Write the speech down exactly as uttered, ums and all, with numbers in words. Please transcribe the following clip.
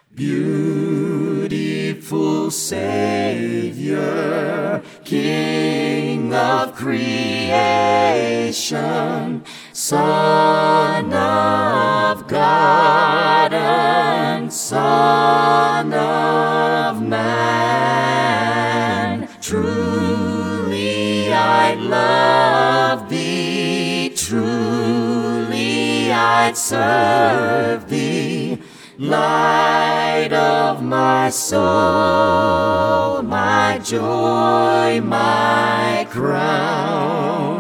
Beautiful Savior, King of creation, Son of God and Son of man, truly I love thee, truly I'd serve thee, light of my soul, my joy, my crown.